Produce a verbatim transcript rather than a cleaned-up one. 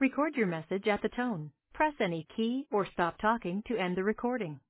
Record your message at the tone. Press any key or stop talking to end the recording.